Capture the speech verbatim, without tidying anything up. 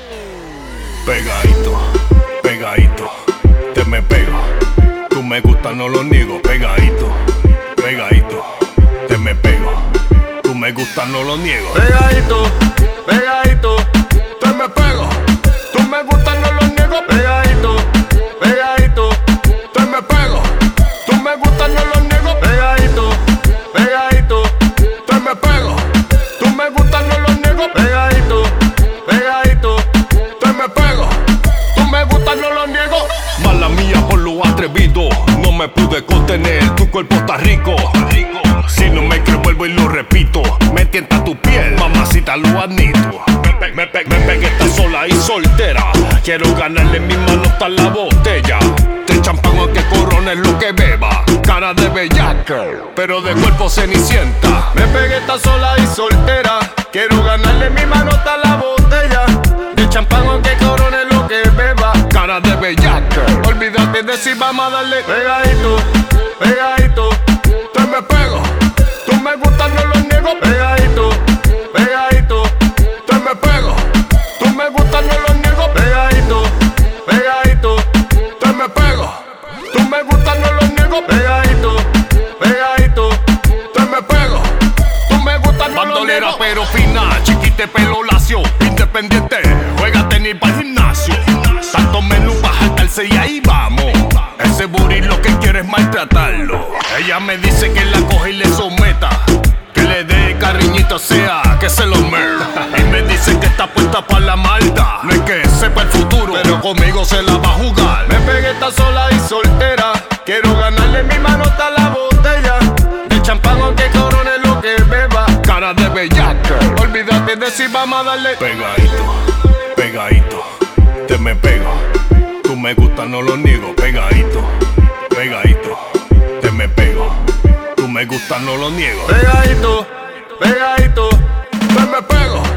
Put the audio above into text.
Pegadito, pegadito, te me pego. Tú me gusta, no lo niego. Pegadito, pegadito, te me pego. Tú me gusta, no lo niego. Pegadito, pegadito, te me pego. tú me gusta, no lo niego. Pegadito, pegadito, te me pego. tú me gusta, no lo niego. Pegadito, pegadito, te me pego. tú me gusta, no lo niego. Pegadito, pegadito, te me pego. tú me gusta, no lo niego. Mala mía por lo atrevido, no me pude contener. Tu cuerpo está rico, rico. Si no me creo vuelvo y lo repito. Me tienta tu piel, mamacita, lo admito. Me, pe me, pe me pegué tan sola y soltera. Quiero ganarle en mi mano hasta la botella de champán o que corona es lo que beba. Cara de bellaca, pero de cuerpo cenicienta. Me pegué tan sola y soltera. Quiero ganarle en mi mano hasta la botella de champán aunque corone lo que beba. Cara de bellaca, Olvídate de si vamos a darle. Pegadito, pegadito, te me pego. tú me gusta, no lo niego. Pegadito, pegadito, te me pego. tú me gusta, no lo niego. Pegadito, pegadito, te me pego. tú me gusta, no lo niego. Pegadito, pegadito, te me pego. tú me gusta, no lo Bandolera niego. pero fina, chiquite pelo lacio, independiente, juega tenis para el gimnasio. Tanto menú para jaltarse y ahí vamos. Ese booty lo que quiere es maltratarlo. Ella me dice que la coge y le someta, que le dé cariñito, sea que se lo mer. Y me dice que está puesta para la maldad. No es que sepa el futuro, pero conmigo se la va a jugar. Me pegué tan sola y soltera. Quiero ganarle en mi mano hasta la botella de champán aunque corone lo que beba. Cara de bellaca, Olvídate de si vamos a darle. pegadito, pegadito, te me pego. Tú me gusta, no lo niego. Pegadito, pegadito, te me pego. Tú me gusta, no lo niego. Pegadito, pegadito, Te me pego.